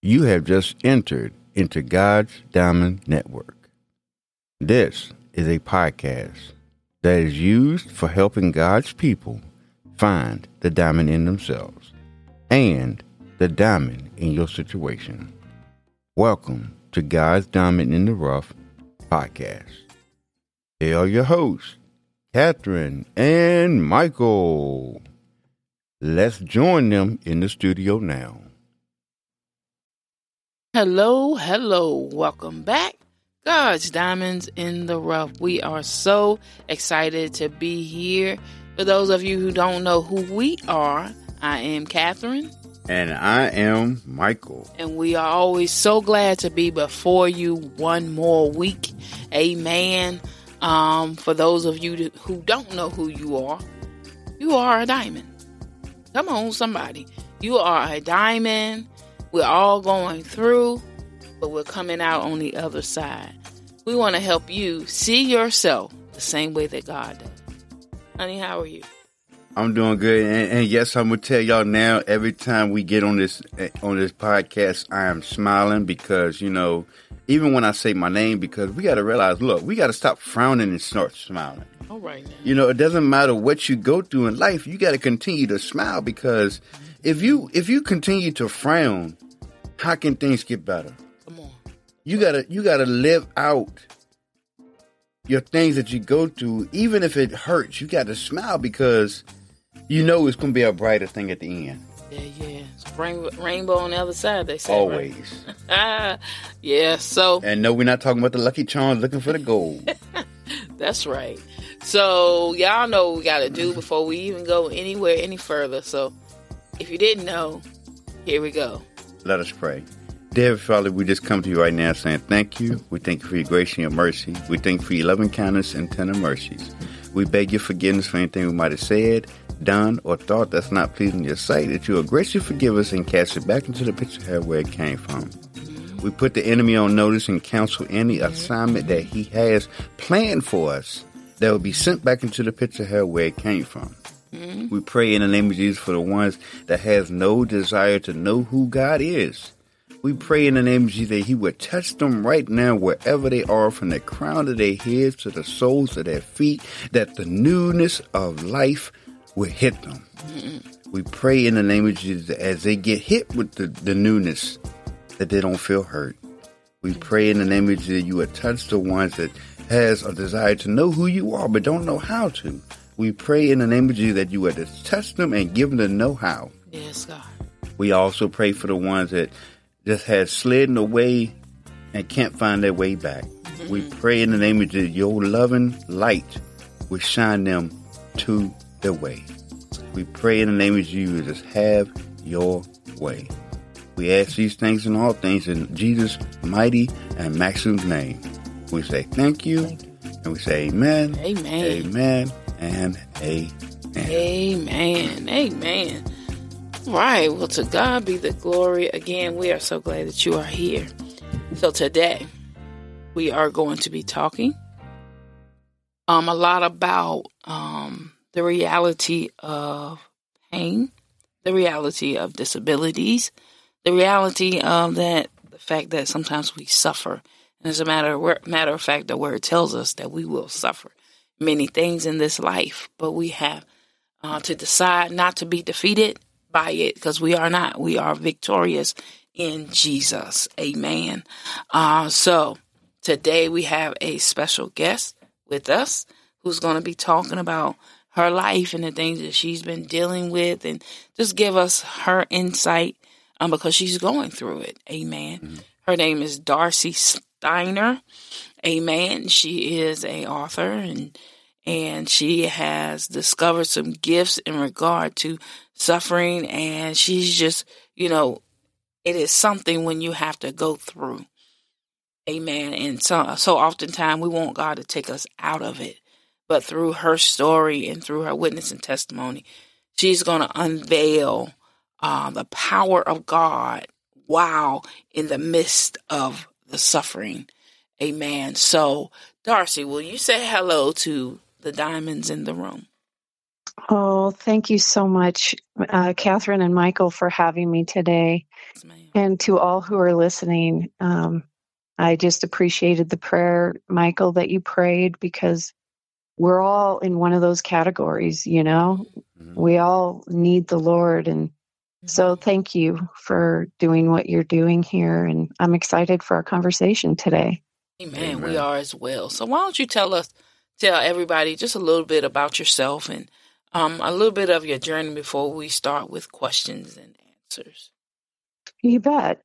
You have just entered into God's Diamond Network. This is a podcast that is used for helping God's people find the diamond in themselves and the diamond in your situation. Welcome to God's Diamond in the Rough podcast. Here are your hosts, Catherine and Michael. Let's join them in the studio now. Hello. Welcome back. God's Diamonds in the Rough. We are so excited to be here. For those of you who don't know who we are, I am Catherine. And I am Michael. And we are always so glad to be before you one more week. Amen. For those of you who don't know who you are a diamond. Come on, somebody. You are a diamond. We're all going through, but we're coming out on the other side. We want to help you see yourself the same way that God does. Honey, how are you? I'm doing good. And yes, I'm going to tell y'all now, every time we get on this podcast, I am smiling because, even when I say my name, because we got to realize, look, we got to stop frowning and start smiling. All right now. It doesn't matter what you go through in life. You got to continue to smile because if you continue to frown, how can things get better? Come on. You gotta live out your things that you go through, even if it hurts. You got to smile because it's going to be a brighter thing at the end. Yeah. It's rainbow on the other side, they say. Always. Right? Yeah, so. And no, we're not talking about the Lucky Charms looking for the gold. That's right. So, y'all know what we got to do before we even go anywhere any further. So, if you didn't know, here we go. Let us pray. Dear Father, we just come to you right now saying thank you. We thank you for your grace and your mercy. We thank you for your loving kindness and tender mercies. We beg your forgiveness for anything we might have said, done, or thought that's not pleasing in your sight, that you will graciously forgive us and cast it back into the pit of hell where it came from. We put the enemy on notice and cancel any assignment that he has planned for us that will be sent back into the pit of hell where it came from. We pray in the name of Jesus for the ones that has no desire to know who God is. We pray in the name of Jesus that he would touch them right now wherever they are, from the crown of their heads to the soles of their feet, that the newness of life will hit them. We pray in the name of Jesus that as they get hit with the newness, that they don't feel hurt. We pray in the name of Jesus that you would touch the ones that has a desire to know who you are but don't know how to. We pray in the name of Jesus that you would touch them and give them the know-how. Yes, God. We also pray for the ones that just had slidden away and can't find their way back. We pray in the name of Jesus, your loving light will shine them to their way. We pray in the name of Jesus, have your way. We ask these things and all things in Jesus' mighty and maximum name. We say thank you, and we say amen, amen, and amen. Amen. Right. Well, to God be the glory. Again, we are so glad that you are here. So today, we are going to be talking a lot about the reality of pain, the reality of disabilities, the reality of the fact that sometimes we suffer. And as a matter of fact, the word tells us that we will suffer many things in this life, but we have to decide not to be defeated by it, because we are not. We are victorious in Jesus. Amen. So today we have a special guest with us who's going to be talking about her life and the things that she's been dealing with, and just give us her insight because she's going through it. Amen. Her name is Darcy Steiner. Amen. She is an author, and she has discovered some gifts in regard to suffering, and she's just, it is something when you have to go through. Amen. And so oftentimes we want God to take us out of it, but through her story and through her witness and testimony, she's going to unveil the power of God while in the midst of the suffering. Amen. So, Darcy, will you say hello to the diamonds in the room? Oh, thank you so much, Catherine and Michael, for having me today. Yes, ma'am. And to all who are listening, I just appreciated the prayer, Michael, that you prayed, because we're all in one of those categories, you know? Mhm. We all need the Lord. And so thank you for doing what you're doing here. And I'm excited for our conversation today. Amen. We Amen. are as well. So why don't you tell everybody just a little bit about yourself and a little bit of your journey before we start with questions and answers. You bet.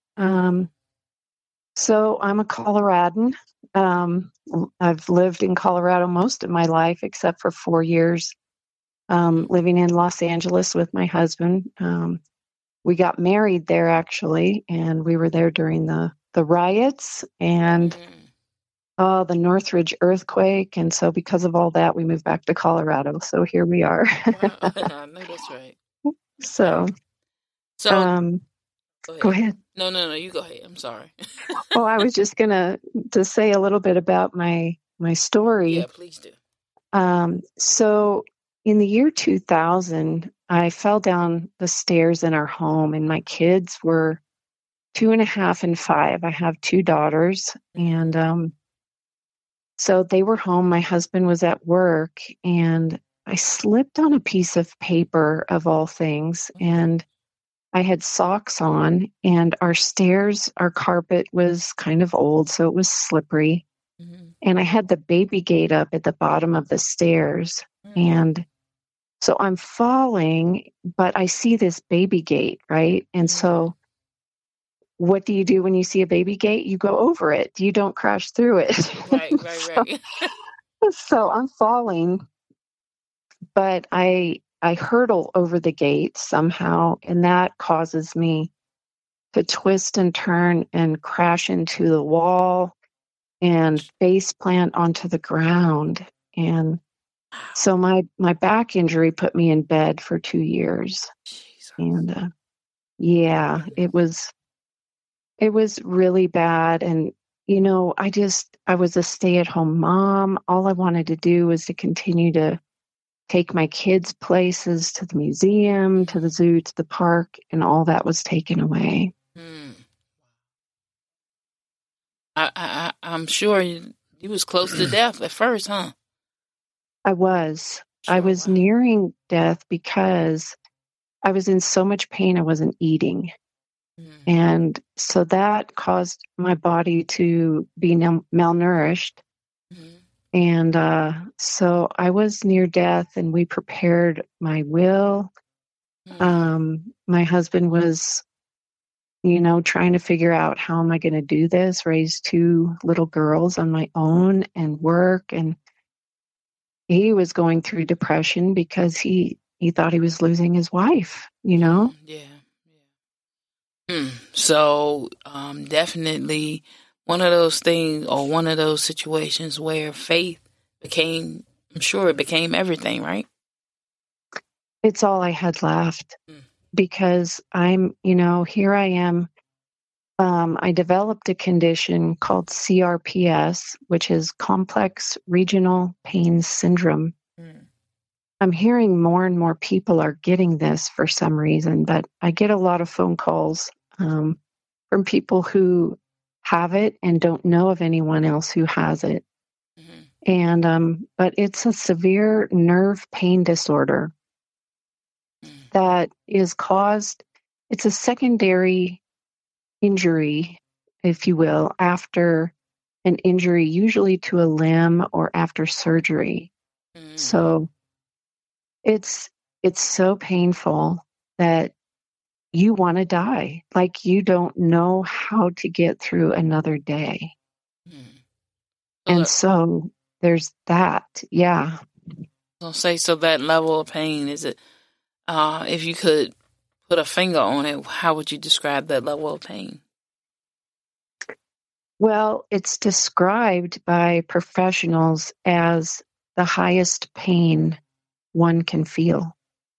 So I'm a Coloradan. I've lived in Colorado most of my life, except for 4 years living in Los Angeles with my husband. We got married there, actually, and we were there during the riots and the Northridge earthquake. And so because of all that, we moved back to Colorado. So here we are. Wow. I know that's right. So, So go ahead. No, you go ahead. I'm sorry. Oh, I was just gonna to say a little bit about my story. Yeah, please do. So in the year 2000, I fell down the stairs in our home, and my kids were 2.5 and 5. I have 2 daughters, and so they were home. My husband was at work, and I slipped on a piece of paper, of all things, and I had socks on, and our carpet was kind of old, so it was slippery. And I had the baby gate up at the bottom of the stairs. And so I'm falling, but I see this baby gate, right? And so what do you do when you see a baby gate? You go over it. You don't crash through it. Right. So I'm falling, but I hurdle over the gate somehow, and that causes me to twist and turn and crash into the wall and face plant onto the ground. And so my back injury put me in bed for 2 years. Jesus. And yeah, it was really bad. And you know, I was a stay-at-home mom. All I wanted to do was to continue to take my kids places, to the museum, to the zoo, to the park, and all that was taken away. I'm sure you was close to death at first, huh? I was. Sure, I was nearing death because I was in so much pain I wasn't eating. And so that caused my body to be malnourished. And so I was near death, and we prepared my will. My husband was, you know, trying to figure out, how am I going to do this, raise 2 little girls on my own and work. And he was going through depression because he thought he was losing his wife, you know? Yeah. So definitely one of those things, or one of those situations where faith became, I'm sure it became everything, right? It's all I had left, because I'm, you know, here I am. I developed a condition called CRPS, which is Complex Regional Pain Syndrome. I'm hearing more and more people are getting this for some reason, but I get a lot of phone calls from people who have it and don't know of anyone else who has it. And but it's a severe nerve pain disorder that is caused. It's a secondary injury, if you will, after an injury, usually to a limb or after surgery. So it's so painful that you want to die. Like, you don't know how to get through another day. And so there's that. Yeah. I'll say, so that level of pain, is it, if you could put a finger on it, how would you describe that level of pain? Well, it's described by professionals as the highest pain one can feel.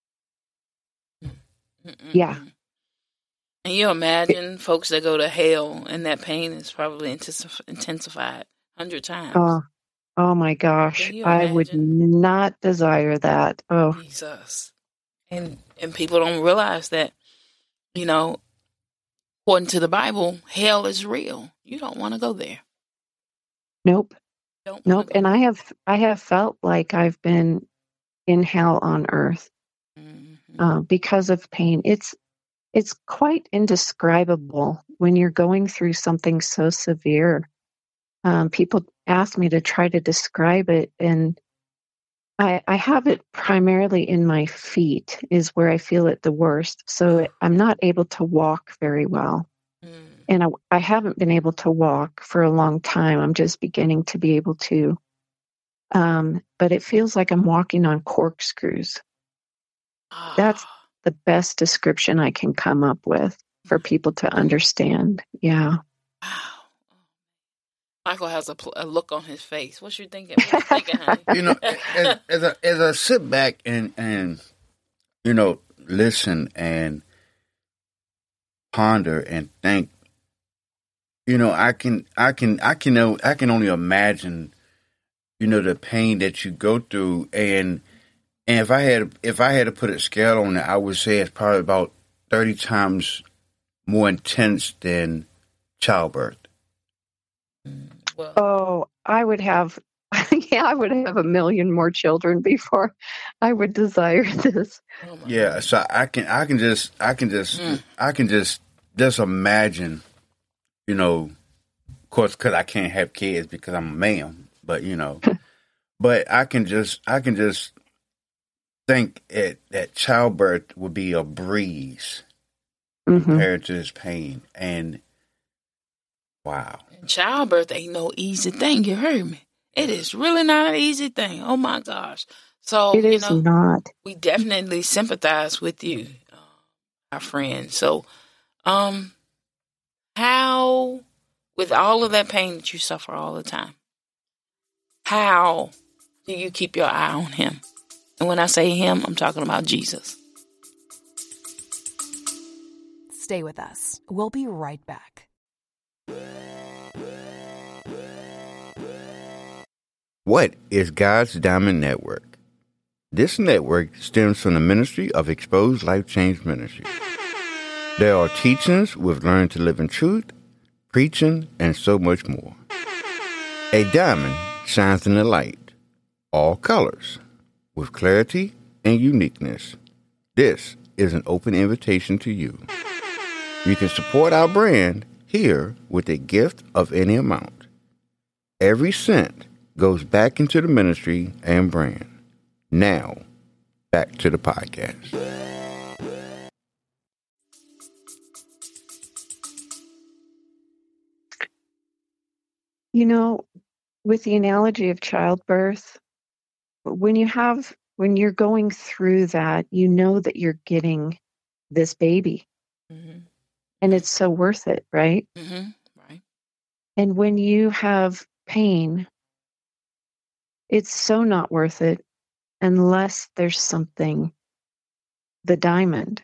Yeah. And you imagine folks that go to hell, and that pain is probably intensified 100 times. Oh my gosh, Can you I would imagine? not desire that. Oh, Jesus. And people don't realize that, you know, according to the Bible, hell is real. You don't want to go there. nope, Don't want to nope. go And there. I have felt like I've been in hell on earth because of pain. It's quite indescribable when you're going through something so severe. People ask me to try to describe it, and I have it primarily in my feet is where I feel it the worst. So I'm not able to walk very well. Mm. And I haven't been able to walk for a long time. I'm just beginning to be able to. But it feels like I'm walking on corkscrews. That's Ah. the best description I can come up with for people to understand. Yeah. Wow. Michael has a look on his face. What you thinking? What you thinking, honey? You know, as I sit back and listen and ponder and think, I can only imagine, the pain that you go through, and if I had to put a scale on it, I would say it's probably about 30 times more intense than childbirth. Well, Oh, I would have, yeah, I would have a million more children before I would desire this. oh my Yeah, goodness. so I can just imagine, of course, because I can't have kids because I'm a man, but but I can just think that childbirth would be a breeze Hmm. compared to this pain, and wow. And childbirth ain't no easy thing. You heard me. It is really not an easy thing. Oh my gosh. So It is not. we definitely sympathize with you, our friend. So, how, with all of that pain that you suffer all the time, how do you keep your eye on him? And when I say him, I'm talking about Jesus. Stay with us. We'll be right back. What is God's Diamond Network? This network stems from the ministry of Exposed Life Change Ministry. There are teachings with Learn to Live in Truth, preaching, and so much more. A diamond shines in the light, all colors, with clarity and uniqueness. This is an open invitation to you. You can support our brand here with a gift of any amount. Every cent goes back into the ministry and brand. Now, back to the podcast. With the analogy of childbirth, when you're going through that, you know that you're getting this baby, Mm-hmm. and it's so worth it, right? Mm-hmm. Right. And when you have pain, it's so not worth it unless there's something, the diamond.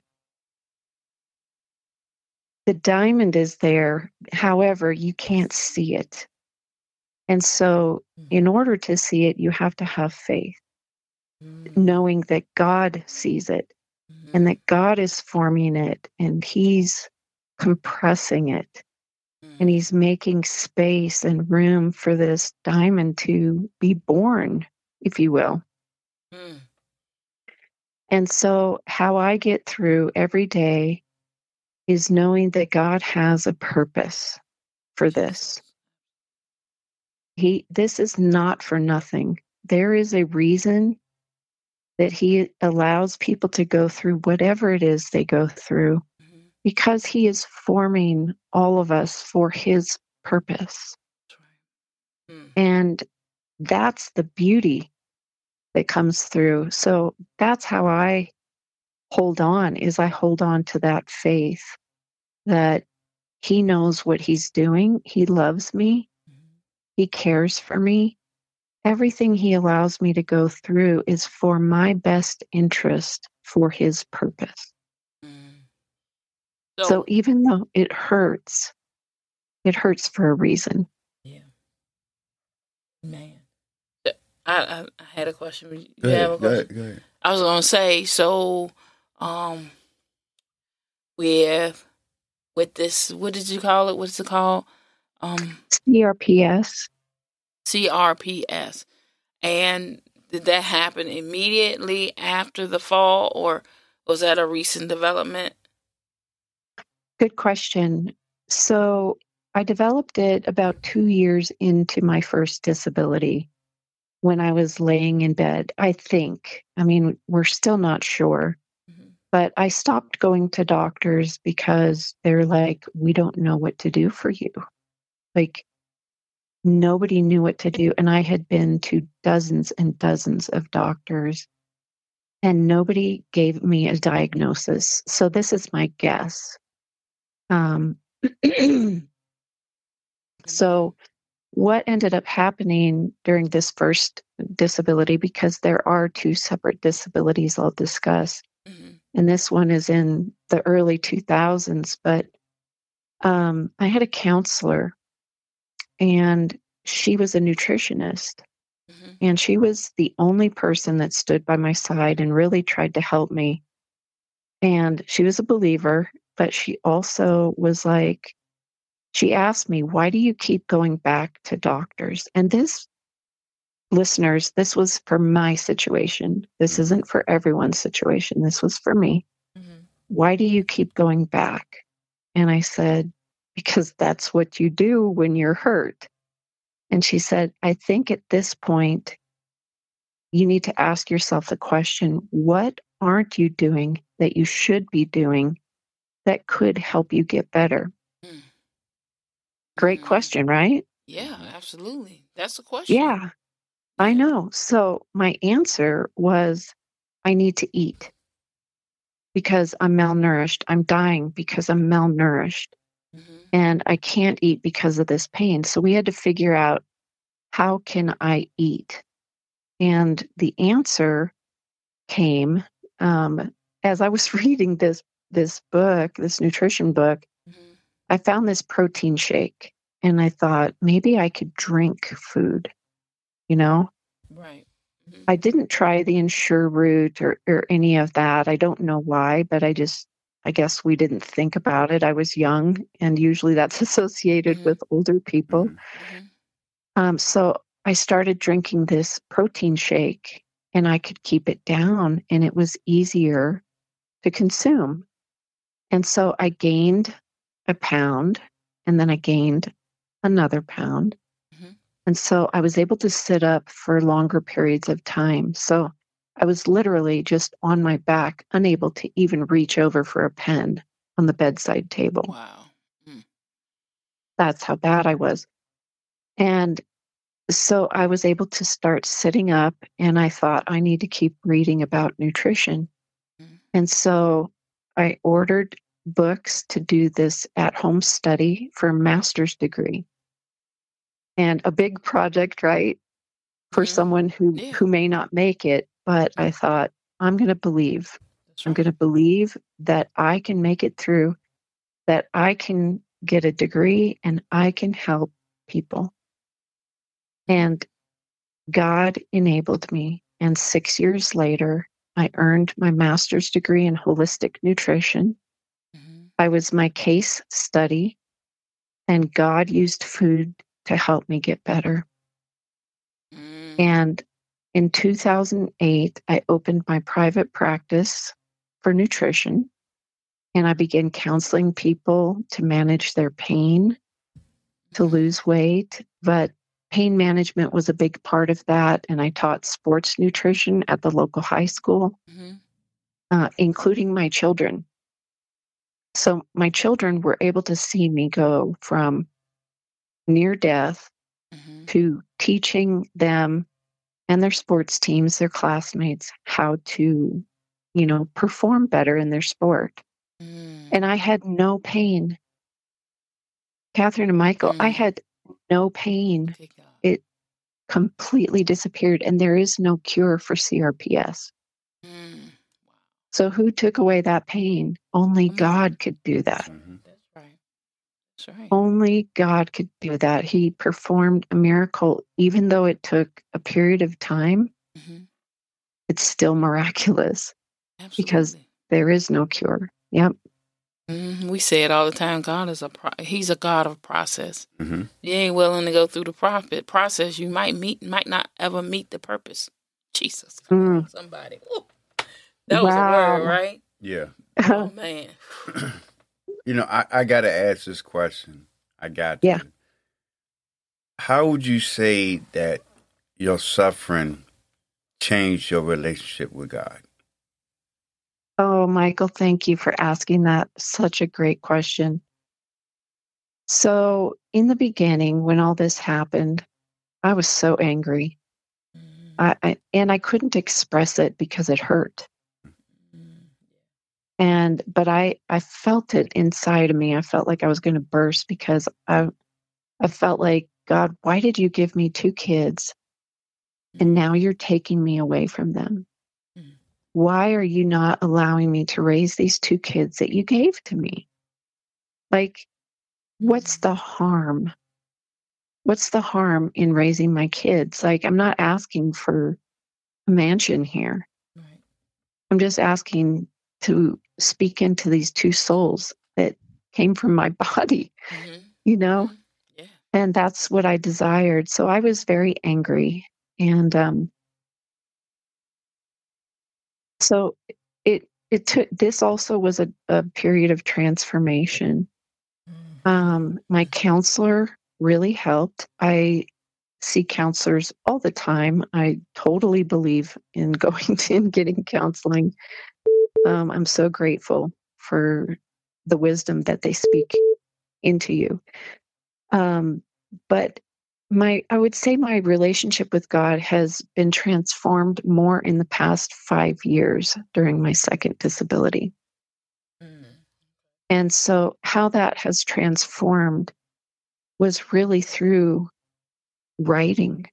The diamond is there, however, you can't see it. And so, in order to see it, you have to have faith, knowing that God sees it and that God is forming it and He's compressing it and He's making space and room for this diamond to be born, if you will. Mm. And so, how I get through every day is knowing that God has a purpose for this. This is not for nothing. There is a reason that He allows people to go through whatever it is they go through, because He is forming all of us for His purpose. And that's the beauty that comes through. So that's how I hold on, is I hold on to that faith that He knows what He's doing. He loves me. He cares for me. Everything He allows me to go through is for my best interest, for His purpose. So even though it hurts for a reason. Yeah. Man. I had a question. You Go have a ahead. question? Go ahead. I was going to say, so with this, what did you call it? What's it called? CRPS. CRPS. And did that happen immediately after the fall, or was that a recent development? Good question. So I developed it about 2 years into my first disability when I was laying in bed, I think. I mean, we're still not sure. Mm-hmm. But I stopped going to doctors because they're like, we don't know what to do for you. Like, nobody knew what to do. And I had been to dozens and dozens of doctors, and nobody gave me a diagnosis. So this is my guess. So what ended up happening during this first disability, because there are two separate disabilities I'll discuss, and this one is in the early 2000s, but I had a counselor, and she was a nutritionist, and she was the only person that stood by my side and really tried to help me. And she was a believer, but she also was like, she asked me, why do you keep going back to doctors? And this, listeners, this was for my situation. This isn't for everyone's situation. This was for me. Why do you keep going back? And I said, because that's what you do when you're hurt. And she said, I think at this point, you need to ask yourself the question, what aren't you doing that you should be doing that could help you get better? Great question, right? Yeah, absolutely. That's the question. Yeah, I know. So my answer was, I need to eat because I'm malnourished. I'm dying because I'm malnourished. And I can't eat because of this pain. So we had to figure out, how can I eat? And the answer came as I was reading this book, this nutrition book. I found this protein shake, and I thought maybe I could drink food, you know? Right. I didn't try the Ensure route or any of that. I don't know why, but I guess we didn't think about it. I was young, and usually that's associated with older people. So I started drinking this protein shake, and I could keep it down, and it was easier to consume. And so I gained a pound, and then I gained another pound. And so I was able to sit up for longer periods of time. So I was literally just on my back, unable to even reach over for a pen on the bedside table. Wow. That's how bad I was. And so I was able to start sitting up, and I thought, I need to keep reading about nutrition. And so I ordered books to do this at-home study for a master's degree. And a big project, right, for someone who may not make it. But I thought, I'm going to believe. I'm going to believe that I can make it through, that I can get a degree, and I can help people. And God enabled me. And 6 years later, I earned my master's degree in holistic nutrition. I was my case study, and God used food to help me get better. And in 2008, I opened my private practice for nutrition, and I began counseling people to manage their pain, to lose weight. But pain management was a big part of that, and I taught sports nutrition at the local high school, including my children. So my children were able to see me go from near death to teaching them and their sports teams, their classmates, how to, perform better in their sport. And I had no pain. Catherine and Michael, I had no pain. It completely disappeared, and there is no cure for CRPS. So who took away that pain? Only God could do that. That's right. That's right. Only God could do that. He performed a miracle, even though it took a period of time. Mm-hmm. It's still miraculous because Absolutely. there is no cure. Yep. We say it all the time. God is He's a God of process. Mm-hmm. You ain't willing to go through the process. You might not ever meet the purpose. Jesus, come on, somebody. Ooh. That was a word, right? Yeah. Oh man. You know, I got to ask this question. I got to. Yeah. How would you say that your suffering changed your relationship with God? Oh, Michael, thank you for asking that. Such a great question. So, in the beginning, when all this happened, I was so angry. I couldn't express it because it hurt. But I felt it inside of me. I felt like I was going to burst because I felt like, God, why did you give me 2 kids and now you're taking me away from them? Why are you not allowing me to raise these 2 kids that you gave to me? Like, what's the harm? What's the harm in raising my kids? Like, I'm not asking for a mansion here. Right. I'm just asking to speak into these 2 souls that came from my body, you know? Yeah. And that's what I desired. So I was very angry. And so it took, this also was a period of transformation. My counselor really helped. I see counselors all the time. I totally believe in going to and getting counseling. I'm so grateful for the wisdom that they speak into you. But I would say my relationship with God has been transformed more in the past 5 years during my second disability. And so how that has transformed was really through writing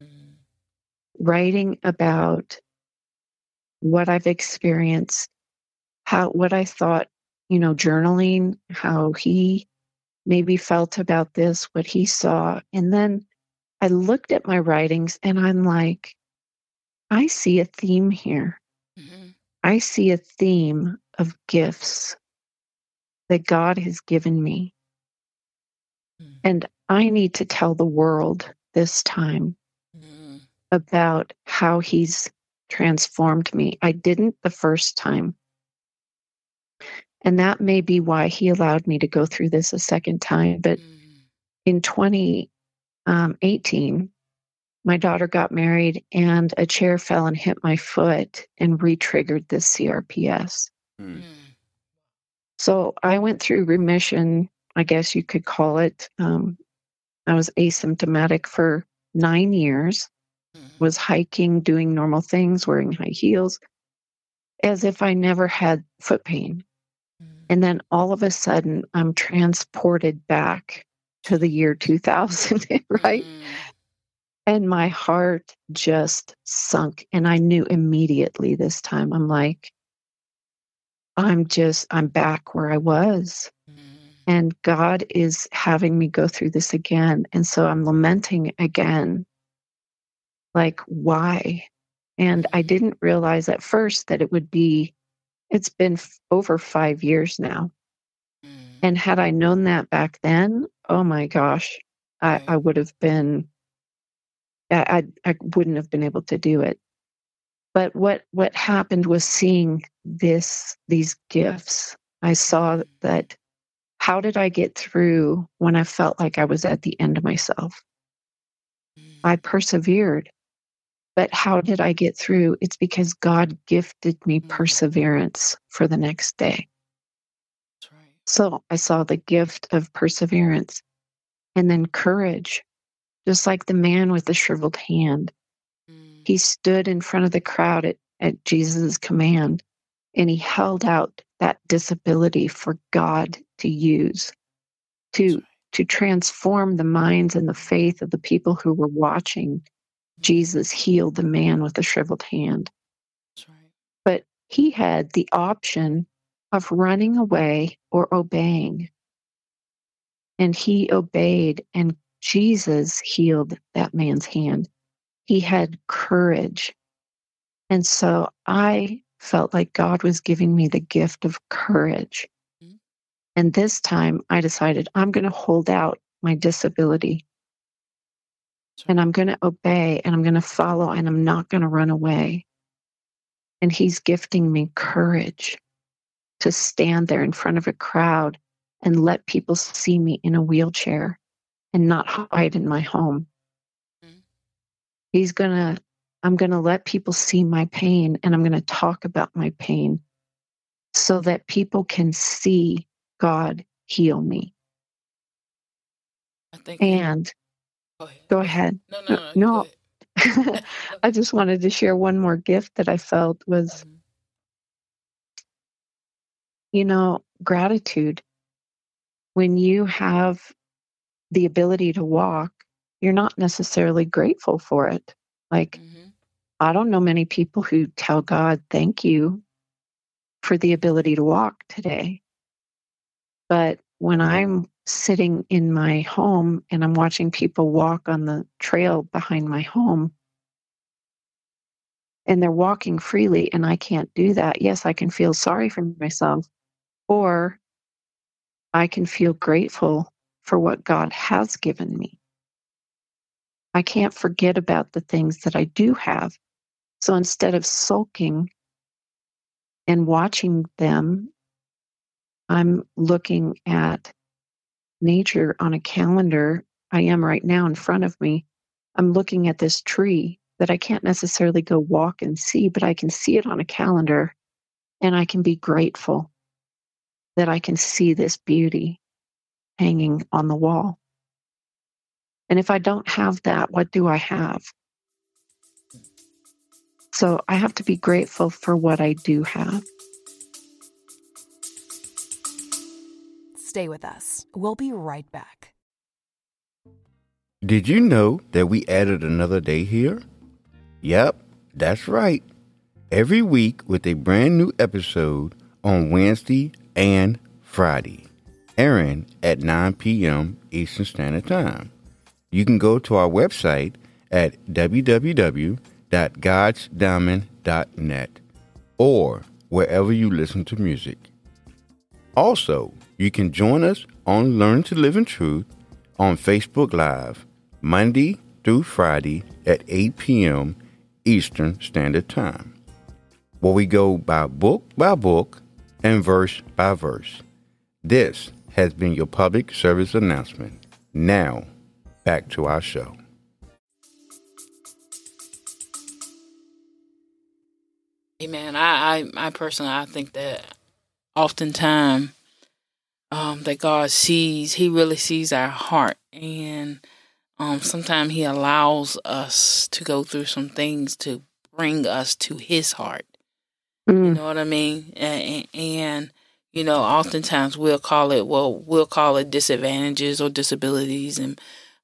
about what I've experienced, what I thought, journaling, how he maybe felt about this, what he saw. And then I looked at my writings and I'm like, I see a theme here. I see a theme of gifts that God has given me. And I need to tell the world this time about how he's transformed me. I didn't the first time. And that may be why he allowed me to go through this a second time. But in 2018, my daughter got married and a chair fell and hit my foot and re-triggered this CRPS. So I went through remission, I guess you could call it. I was asymptomatic for 9 years, was hiking, doing normal things, wearing high heels, as if I never had foot pain. And then all of a sudden, I'm transported back to the year 2000, right? And my heart just sunk. And I knew immediately this time, I'm like, I'm back where I was. And God is having me go through this again. And so I'm lamenting again, like, why? And I didn't realize at first that it's been over 5 years now. And had I known that back then, oh my gosh, I would have been, I wouldn't have been able to do it. But what happened was seeing these gifts. I saw that, how did I get through when I felt like I was at the end of myself? I persevered. But how did I get through? It's because God gifted me perseverance for the next day. That's right. So I saw the gift of perseverance and then courage, just like the man with the shriveled hand. He stood in front of the crowd at Jesus' command, and he held out that disability for God to use to transform the minds and the faith of the people who were watching. Jesus healed the man with the shriveled hand. That's right. But he had the option of running away or obeying. And he obeyed, and Jesus healed that man's hand. He had courage. And so I felt like God was giving me the gift of courage. Mhm. And this time I decided I'm going to hold out my disability. And I'm going to obey, and I'm going to follow, and I'm not going to run away. And he's gifting me courage to stand there in front of a crowd and let people see me in a wheelchair and not hide in my home. Mhm. I'm going to let people see my pain, and I'm going to talk about my pain so that people can see God heal me. I think And go ahead. No, you go No, ahead. I just wanted to share one more gift that I felt was, gratitude. When you have the ability to walk, you're not necessarily grateful for it. Like, Mhm. I don't know many people who tell God, thank you for the ability to walk today. But when I'm sitting in my home and I'm watching people walk on the trail behind my home and they're walking freely and I can't do that, yes, I can feel sorry for myself, or I can feel grateful for what God has given me. I can't forget about the things that I do have. So instead of sulking and watching them, I'm looking at nature on a calendar. I am right now in front of me. I'm looking at this tree that I can't necessarily go walk and see, but I can see it on a calendar, and I can be grateful that I can see this beauty hanging on the wall. And if I don't have that, what do I have? So I have to be grateful for what I do have. Stay with us. We'll be right back. Did you know that we added another day here? Yep, that's right. Every week with a brand new episode on Wednesday and Friday, airing at 9 p.m. Eastern Standard Time. You can go to our website at www.godsdiamond.net or wherever you listen to music. Also, you can join us on Learn to Live in Truth on Facebook Live, Monday through Friday at 8 p.m. Eastern Standard Time, where we go by book and verse by verse. This has been your public service announcement. Now, back to our show. Amen. I personally, I think that oftentimes that God sees, he really sees our heart. And sometimes he allows us to go through some things to bring us to his heart. You know what I mean? And oftentimes we'll call it disadvantages or disabilities, and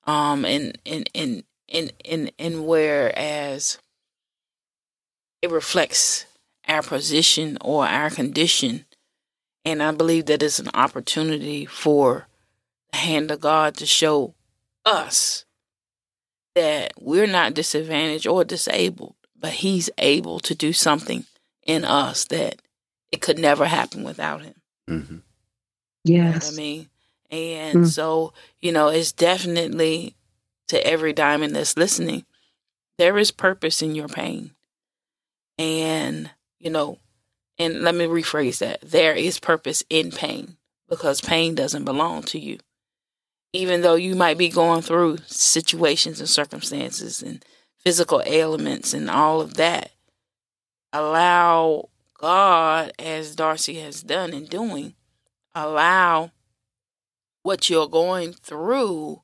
whereas it reflects our position or our condition. And I believe that it's an opportunity for the hand of God to show us that we're not disadvantaged or disabled, but he's able to do something in us that it could never happen without him. Mm-hmm. Yes. You know what I mean? And so, it's definitely, to every diamond that's listening, there is purpose in your pain. And, and let me rephrase that. There is purpose in pain, because pain doesn't belong to you. Even though you might be going through situations and circumstances and physical ailments and all of that, allow God, as Darcy has done and doing, allow what you're going through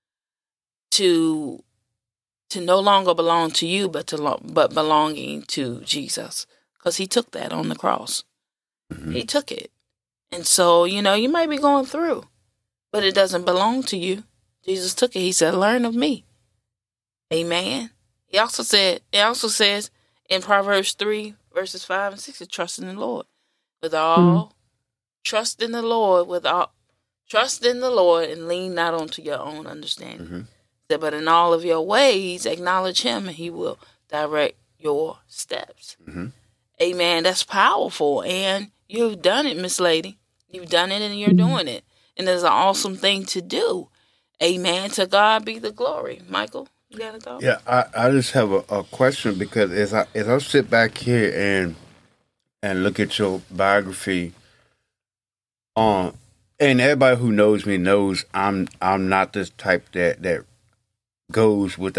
to no longer belong to you, but belonging to Jesus, because he took that on the cross. Mm-hmm. He took it. And so, you might be going through, but it doesn't belong to you. Jesus took it. He said, learn of me. Amen. It also says in Proverbs 3, verses 5 and 6, to trust in the Lord with all. Trust in the Lord with all. Trust in the Lord and lean not onto your own understanding. Mm-hmm. But in all of your ways, acknowledge him and he will direct your steps. Mm-hmm. Amen. That's powerful. And you've done it, Miss Lady. You've done it and you're doing it. And it's an awesome thing to do. Amen. To God be the glory. Michael, you got a thought? Yeah, I just have a question, because as I sit back here and look at your biography, and everybody who knows me knows I'm not this type that goes with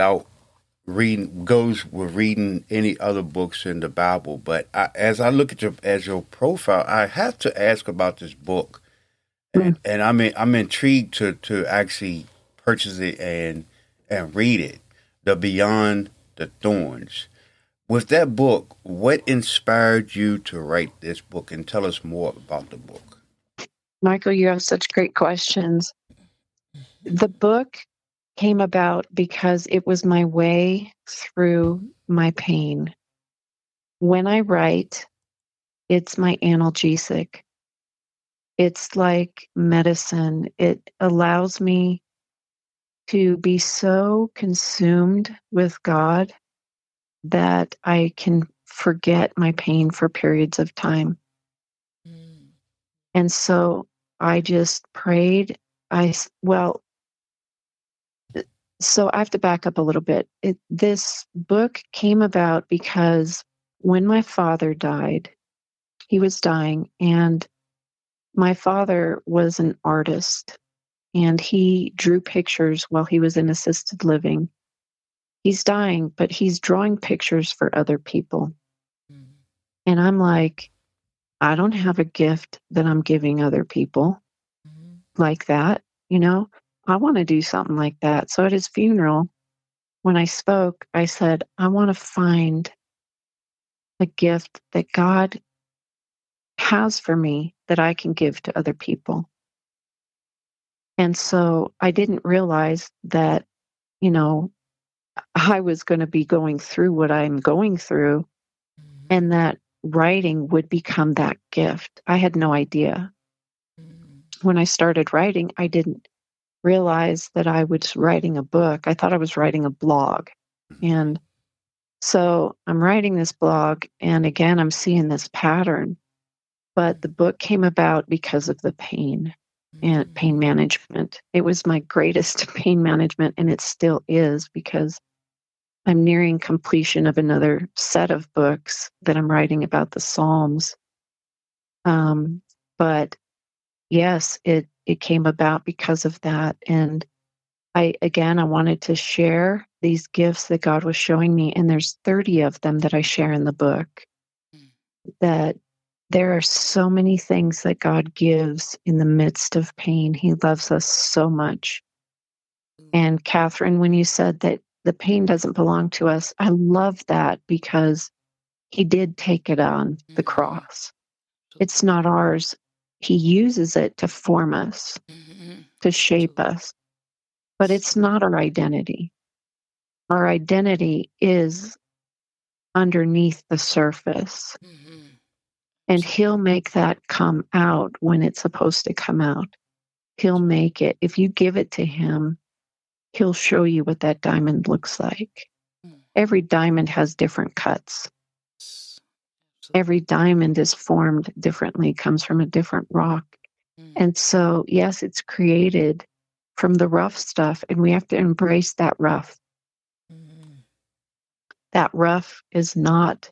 reading any other books in the Bible. But as I look at your profile, I have to ask about this book, and I'm intrigued to actually purchase it and read it, The Beyond the Thorns. With that book, what inspired you to write this book? And tell us more about the book. Michael, you have such great questions. The book came about because it was my way through my pain. When I write, it's my analgesic. It's like medicine. It allows me to be so consumed with God that I can forget my pain for periods of time. And so I just prayed. So I have to back up a little bit. This book came about because when my father died, he was dying, and my father was an artist, and he drew pictures while he was in assisted living. He's dying, but he's drawing pictures for other people. And I'm like, I don't have a gift that I'm giving other people like that, I want to do something like that. So at his funeral, when I spoke, I said, I want to find a gift that God has for me that I can give to other people. And so I didn't realize that, I was going to be going through what I'm going through, and that writing would become that gift. I had no idea. When I started writing, I didn't realize that I was writing a book. I thought I was writing a blog. And so I'm writing this blog, and again, I'm seeing this pattern. But the book came about because of the pain and pain management. It was my greatest pain management, and it still is, because I'm nearing completion of another set of books that I'm writing about the Psalms. But yes, it came about because of that. And I wanted to share these gifts that God was showing me. And there's 30 of them that I share in the book. That there are so many things that God gives in the midst of pain. He loves us so much. And Catherine, when you said that the pain doesn't belong to us, I love that, because he did take it on the cross. It's not ours. He uses it to form us, to shape us. But it's not our identity. Our identity is underneath the surface. And he'll make that come out when it's supposed to come out. He'll make it. If you give it to him, he'll show you what that diamond looks like. Every diamond has different cuts. Every diamond is formed differently, comes from a different rock. And so, yes, it's created from the rough stuff, and we have to embrace that rough. That rough is not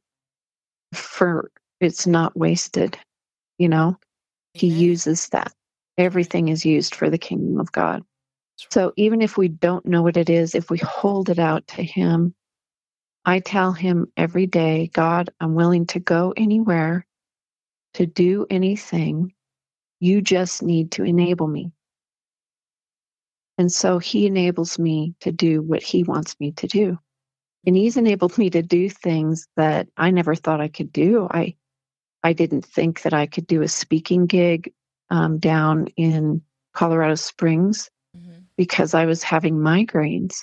it's not wasted, He uses that. Everything is used for the kingdom of God. So even if we don't know what it is, if we hold it out to him, I tell him every day, God, I'm willing to go anywhere, to do anything. You just need to enable me. And so he enables me to do what he wants me to do. And he's enabled me to do things that I never thought I could do. I didn't think that I could do a speaking gig down in Colorado Springs because I was having migraines.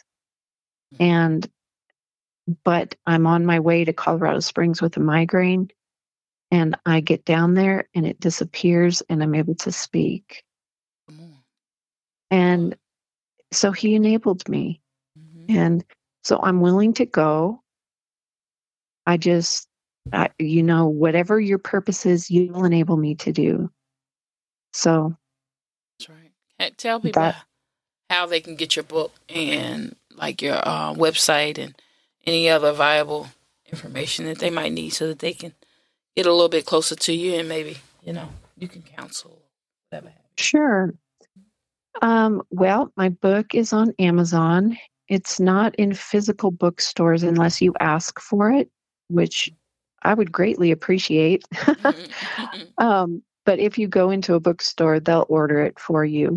But I'm on my way to Colorado Springs with a migraine, and I get down there and it disappears and I'm able to speak. And so he enabled me. Mm-hmm. And so I'm willing to go. Whatever your purpose is, you will enable me to do. So That's right. Tell people how they can get your book and like your website and any other viable information that they might need so that they can get a little bit closer to you and maybe, you can counsel, whatever. Sure. Well, my book is on Amazon. It's not in physical bookstores unless you ask for it, which I would greatly appreciate. But if you go into a bookstore, they'll order it for you.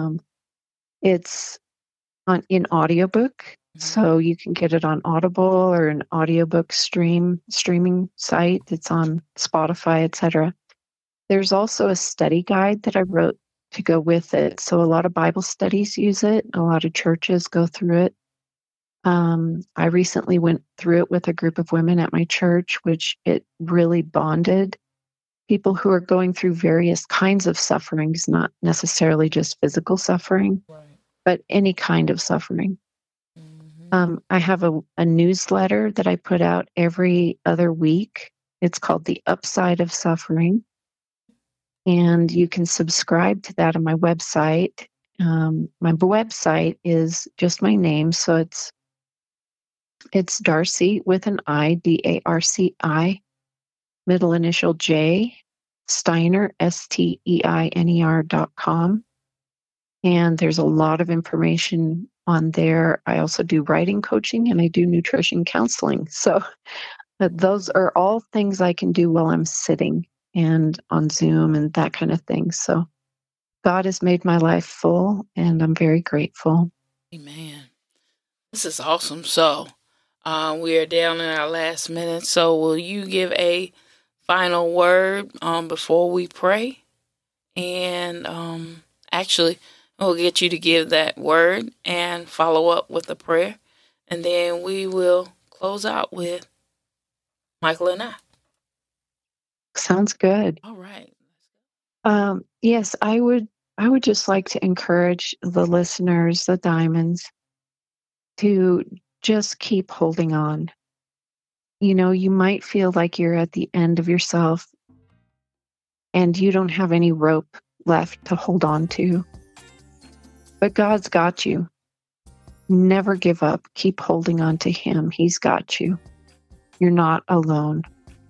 It's in audiobook, so you can get it on Audible or an audiobook streaming site. It's on Spotify, etc. There's also a study guide that I wrote to go with it. So a lot of Bible studies use it. A lot of churches go through it. I recently went through it with a group of women at my church, which it really bonded people who are going through various kinds of sufferings, not necessarily just physical suffering, Right. but any kind of suffering. I have a newsletter that I put out every other week. It's called The Upside of Suffering. And you can subscribe to that on my website. My website is just my name. So it's Darcy with an I, DARCI, middle initial J, Steiner, STEINER.com. And there's a lot of information on there. I also do writing coaching and I do nutrition counseling. So those are all things I can do while I'm sitting and on Zoom and that kind of thing. So God has made my life full and I'm very grateful. Amen. This is awesome. So we are down in our last minute. So will you give a final word before we pray? And actually, we'll get you to give that word and follow up with a prayer. And then we will close out with Michael and I. Sounds good. All right. Yes, I would just like to encourage the listeners, the diamonds, to just keep holding on. You might feel like you're at the end of yourself and you don't have any rope left to hold on to. But God's got you. Never give up. Keep holding on to Him. He's got you. You're not alone.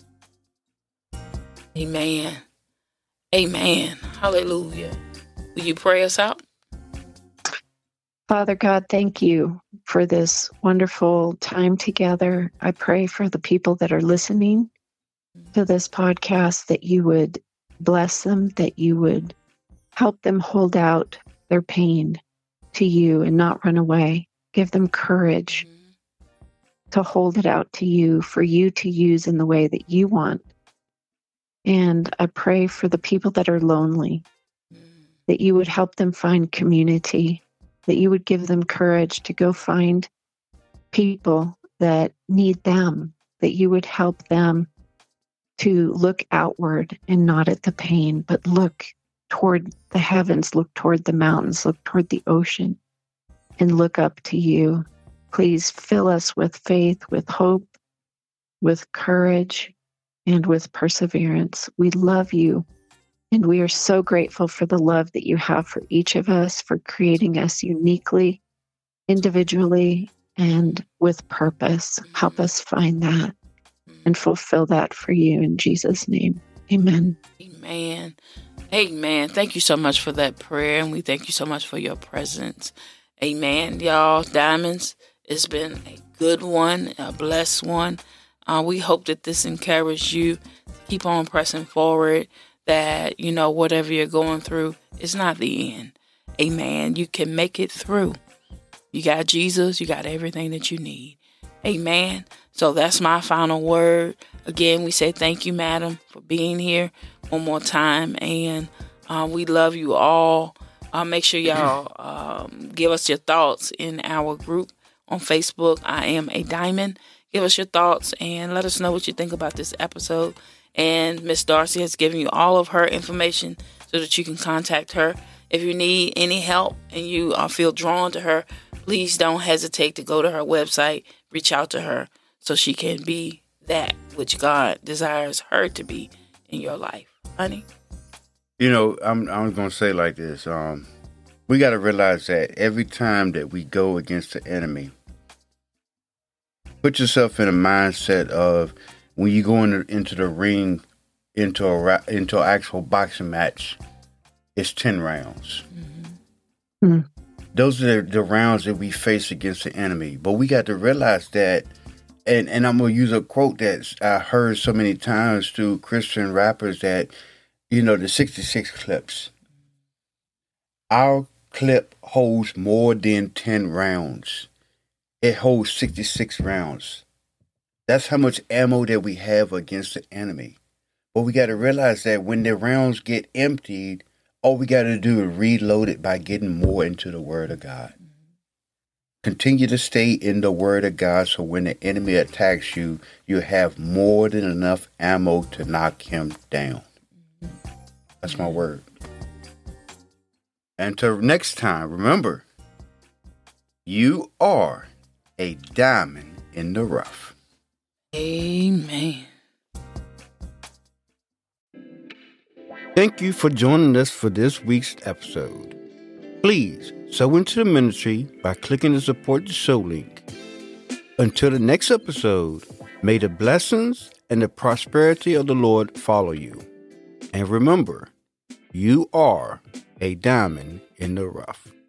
Amen. Amen. Hallelujah. Will you pray us out? Father God, thank you for this wonderful time together. I pray for the people that are listening to this podcast, that you would bless them, that you would help them hold out their pain to you and not run away. Give them courage to hold it out to you, for you to use in the way that you want. And I pray for the people that are lonely, that you would help them find community, that you would give them courage to go find people that need them, that you would help them to look outward and not at the pain, but look toward the heavens, look toward the mountains, look toward the ocean, and look up to you. Please fill us with faith, with hope, with courage, and with perseverance. We love you, and we are so grateful for the love that you have for each of us, for creating us uniquely, individually, and with purpose. Help us find that and fulfill that for you in Jesus' name. Amen. Amen. Amen. Thank you so much for that prayer, and we thank you so much for your presence. Amen. Y'all, Diamonds, it's been a good one, a blessed one. We hope that this encouraged you to keep on pressing forward, that, whatever you're going through, it's not the end. Amen. You can make it through. You got Jesus. You got everything that you need. Amen. So that's my final word. Again, we say thank you, madam, for being here one more time. And we love you all. Make sure y'all give us your thoughts in our group on Facebook. I Am a Diamond. Give us your thoughts and let us know what you think about this episode. And Miss Darcy has given you all of her information so that you can contact her If you need any help and you feel drawn to her, please don't hesitate to go to her website, reach out to her so she can be that which God desires her to be in your life. Honey? You know, I'm going to say like this. We got to realize that every time that we go against the enemy, put yourself in a mindset of when you go into the ring, into an actual boxing match, it's 10 rounds. Mm-hmm. Those are the rounds that we face against the enemy. But we got to realize that, and I'm going to use a quote that I heard so many times through Christian rappers that, you know, the 66 clips. Our clip holds more than 10 rounds. It holds 66 rounds. That's how much ammo that we have against the enemy. But we got to realize that when the rounds get emptied, all we got to do is reload it by getting more into the Word of God. Continue to stay in the Word of God so when the enemy attacks you, you have more than enough ammo to knock him down. That's my word. Until next time, remember, you are a diamond in the rough. Amen. Thank you for joining us for this week's episode. Please sow into the ministry by clicking the Support the Show link. Until the next episode, may the blessings and the prosperity of the Lord follow you. And remember, you are a diamond in the rough.